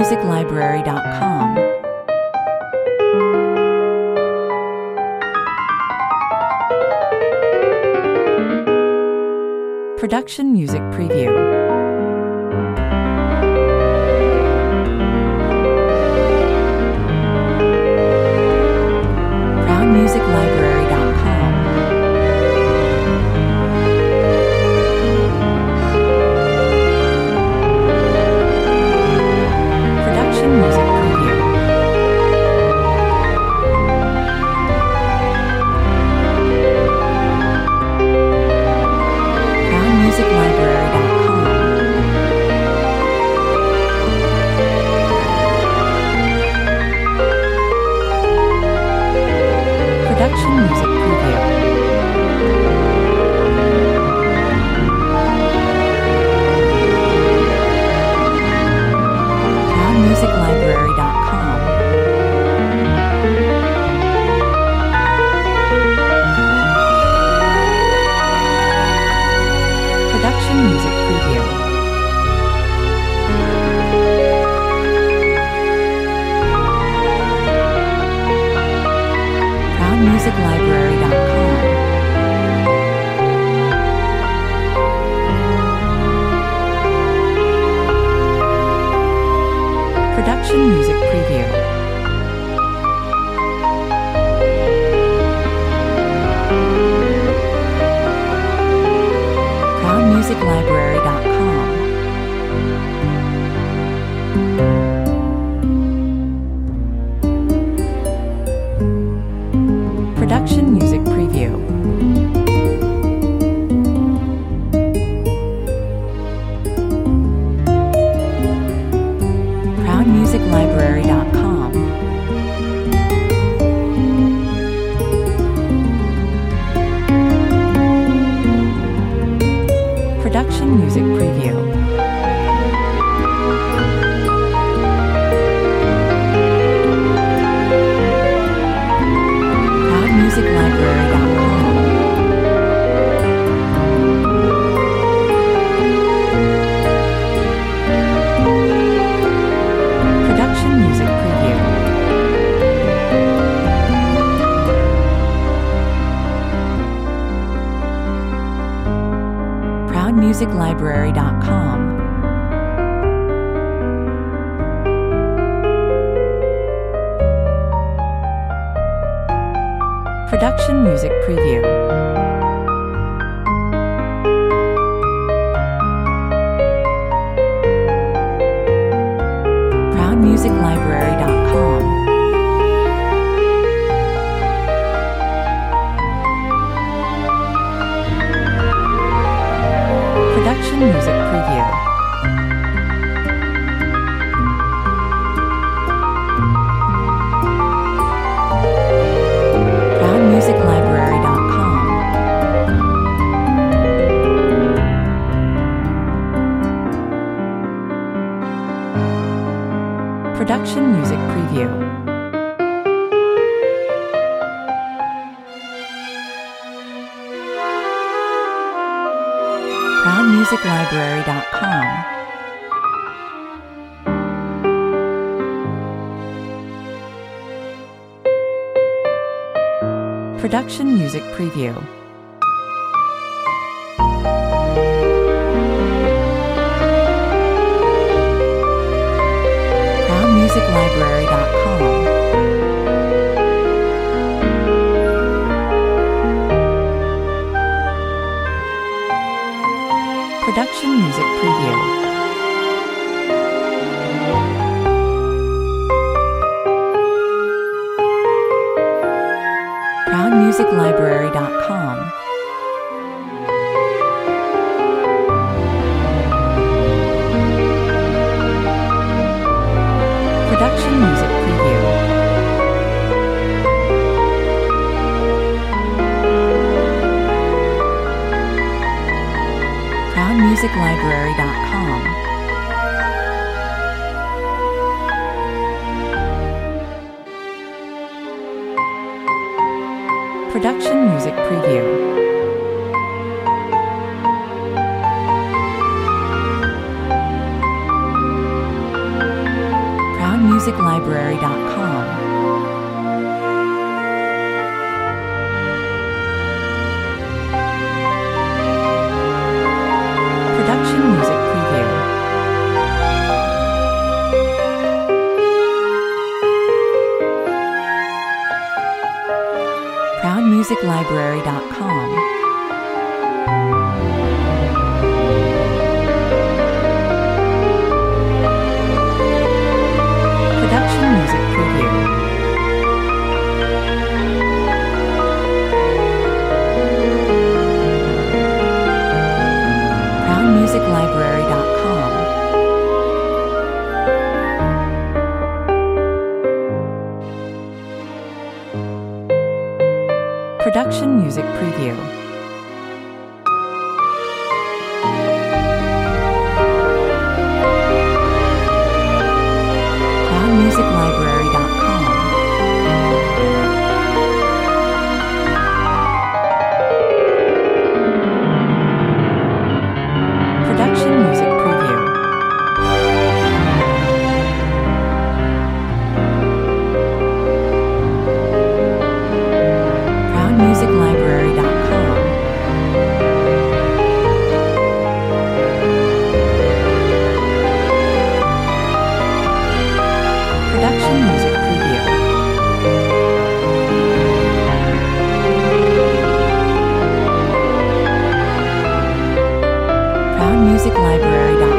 ProudMusicLibrary.com. Production Music Preview. ProudMusicLibrary.com. Production Music Preview. ProudMusicLibrary.com. Production Music Preview. ProudMusicLibrary.com. Production Music Preview. ProudMusicLibrary.com. Production Music Preview. ProudMusicLibrary.com. Production Music Preview. ProudMusicLibrary.com. Production Music Preview. ProudMusicLibrary.com. Production Music Preview. ProudMusicLibrary.com. Production Music Preview. ProudMusicLibrary.com. Production Music Preview. ProudMusicLibrary.com. Production Music Preview. ProudMusicLibrary.com. Production Music Preview. ProudMusicLibrary.com. Production Music Preview. ProudMusicLibrary.com. Production Music Preview. ProudMusicLibrary.com. Production Music Preview. ProudMusicLibrary.com. Production Music Preview. ProudMusicLibrary.com. Production Music Preview. ProudMusicLibrary.com. Production Music Preview. ProudMusicLibrary.com. Production Music Preview. ProudMusicLibrary.com. Production Music Preview. ProudMusicLibrary.com.